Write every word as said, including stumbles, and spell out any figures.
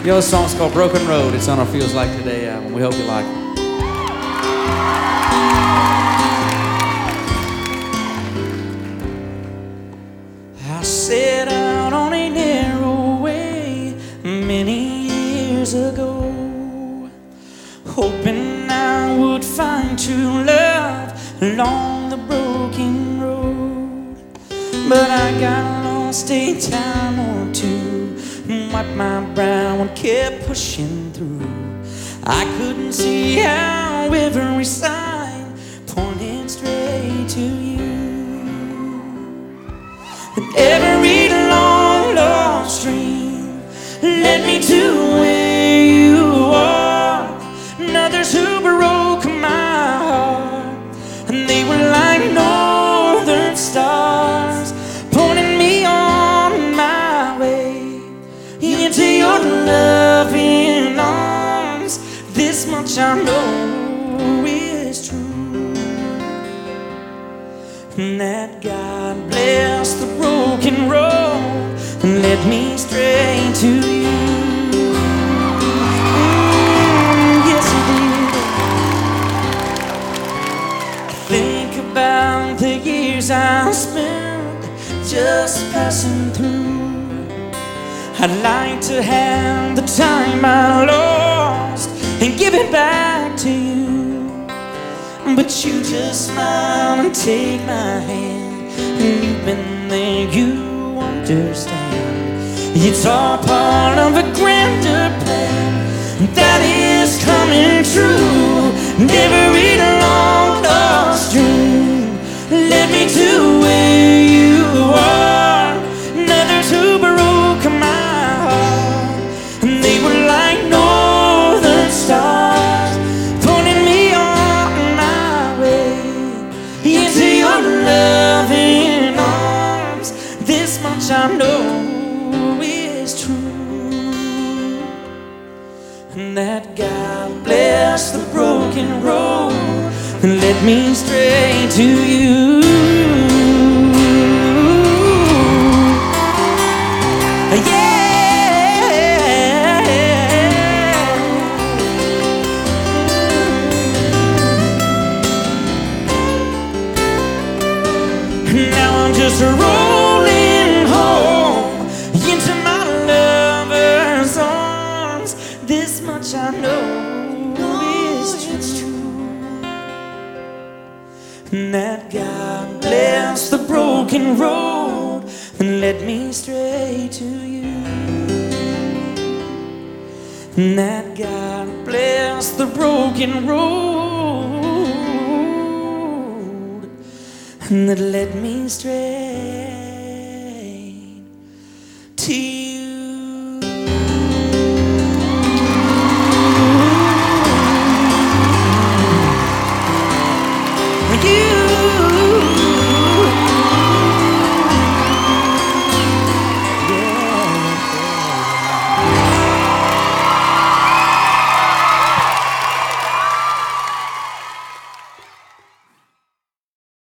Your song's called Broken Road. It's on our Feels Like Today album. We hope you like it. I set out on a narrow way many years ago, hoping I would find true love along the broken road. But I got lost a time or two, wiped my brow and kept pushing through. I couldn't see how every sign pointed straight to you. And every long lost dream led me to where you are. And others who broke my heart, and they were like northern stars, pointing me on my way into your loving arms. This much I know is true, and that God bless the broken road and led me straight to you. Mm, yes, He did. Think about the years I spent just passing through. I'd like to have the time I lost and give it back to you, but you just smile and take my hand, and you've been there, you understand. It's all part of a grander plan that is coming true. And every long lost dream led me to where you are. And others who broke my heart, and they were like northern stars, pointing me on my way into your loving arms. This much I know is true, and that God bless the broken road and led me straight to you. Now I'm just rolling home into my lover's arms. This much I know is true, and that God bless the broken road and led me straight to you. And that God bless the broken road and that led me straight